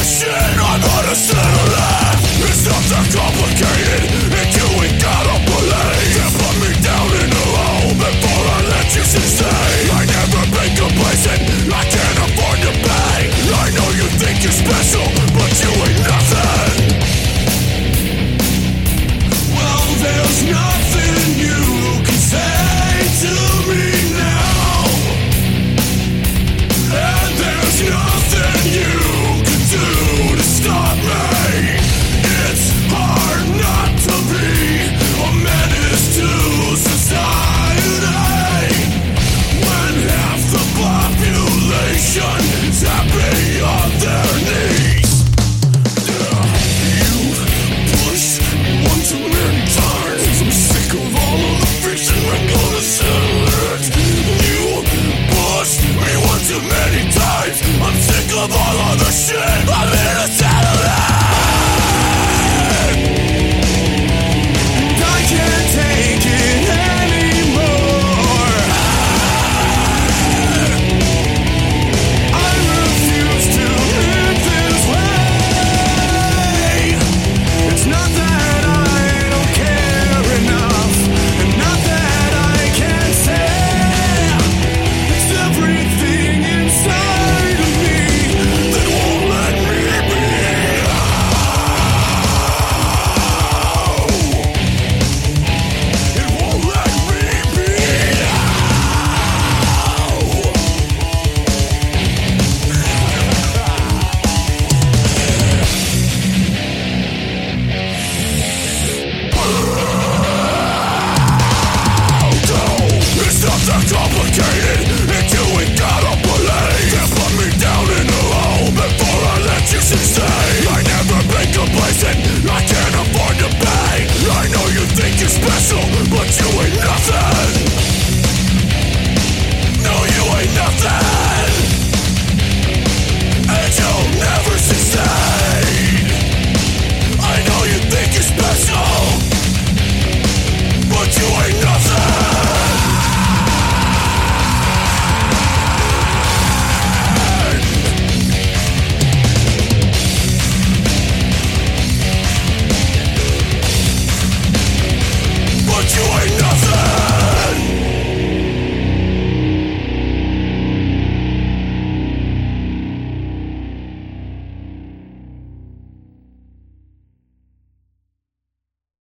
shit, I'm on a settle it. It's not that complicated, and you ain't gotta believe. Can't put me down in a hole before I let you succeed. I never been complacent, I can't afford to pay. I know you think you're special, but you ain't nothing. Well, there's nothing you can say to me now, and there's nothing you can do to stop me.